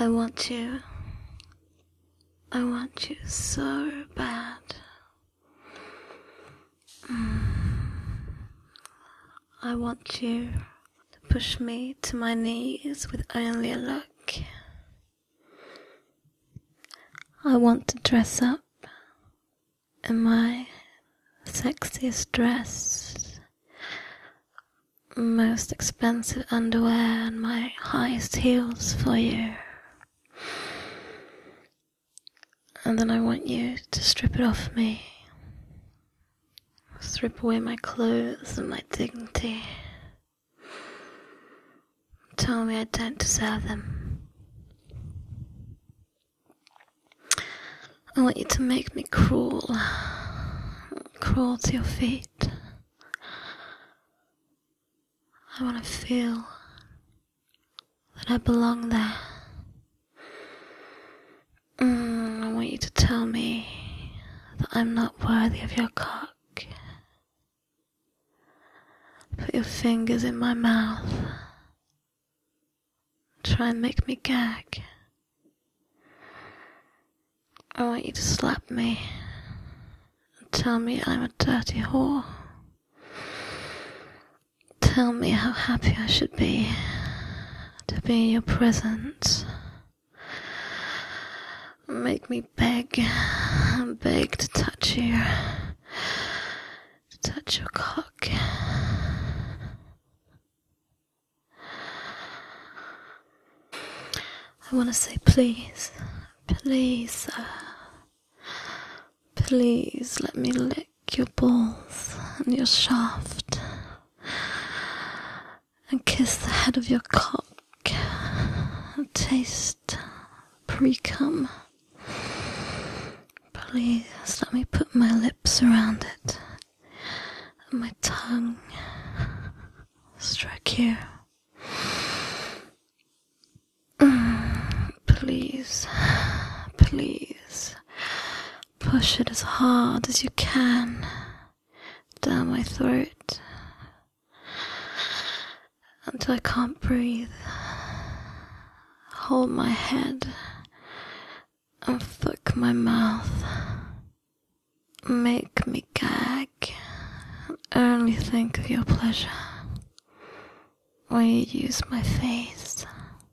I want you. I want you so bad. I want you to push me to my knees with only a look. I want to dress up in my sexiest dress, most expensive underwear and my highest heels for you. And then I want you to strip it off me. Strip away my clothes and my dignity. Tell me I don't deserve them. I want you to make me crawl to your feet. I want to feel that I belong there. I want you to tell me that I'm not worthy of your cock. Put your fingers in my mouth. Try and make me gag. I want you to slap me and tell me I'm a dirty whore. Tell me how happy I should be to be in your presence. Make me beg to touch you, to touch your cock. I want to say please, sir. Please let me lick your balls and your shaft and kiss the head of your cock and taste pre-cum. Please let me put my lips around it and my tongue stroke you. Please push it as hard as you can down my throat until I can't breathe. Hold my head and fuck my mouth. Make me gag and only think of your pleasure when you use my face.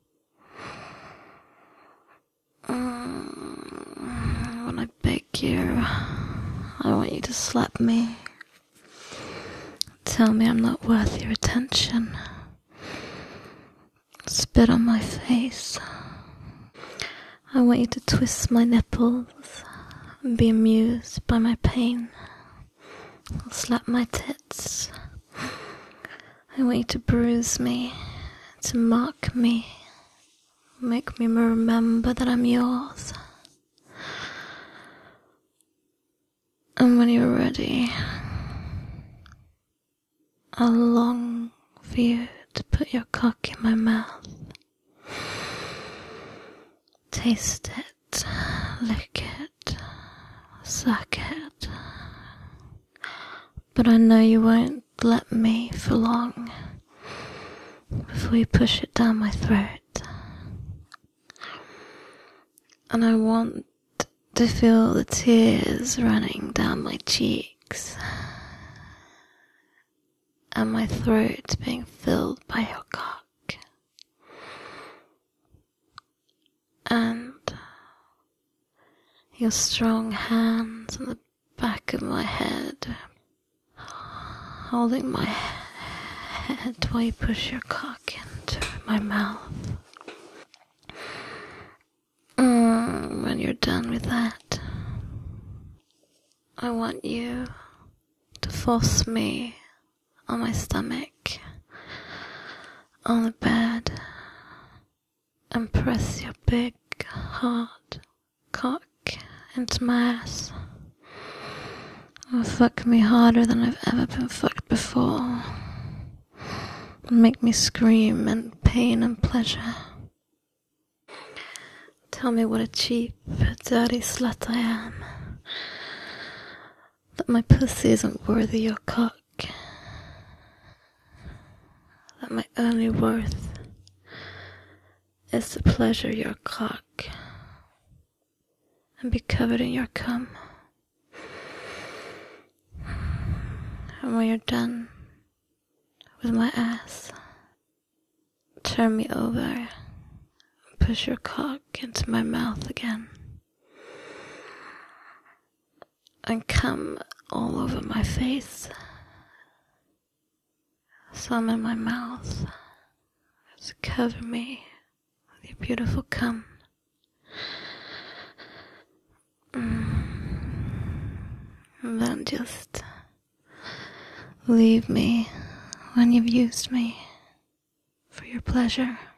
When I beg you, I want you to slap me. Tell me I'm not worth your attention. Spit on my face. I want you to twist my nipples and be amused by my pain. I'll slap my tits. I want you to bruise me, to mock me, make me remember that I'm yours. And when you're ready, I'll long for you to put your cock in my mouth. Taste it, lick it, suck it. But I know you won't let me for long before you push it down my throat. And I want to feel the tears running down my cheeks and my throat being filled by your cock. And your strong hands on the back of my head, holding my head while you push your cock into my mouth. When you're done with that, I want you to force me on my stomach, on the bed, and press your big, hard cock into my ass. Or fuck me harder than I've ever been fucked before. Make me scream in pain and pleasure. Tell me what a cheap, dirty slut I am. That my pussy isn't worthy your cock. That my only worth is to pleasure your cock and be covered in your cum. And when you're done with my ass, turn me over and push your cock into my mouth again. And come all over my face. Some in my mouth. Just cover me with your beautiful cum. And then just leave me when you've used me for your pleasure.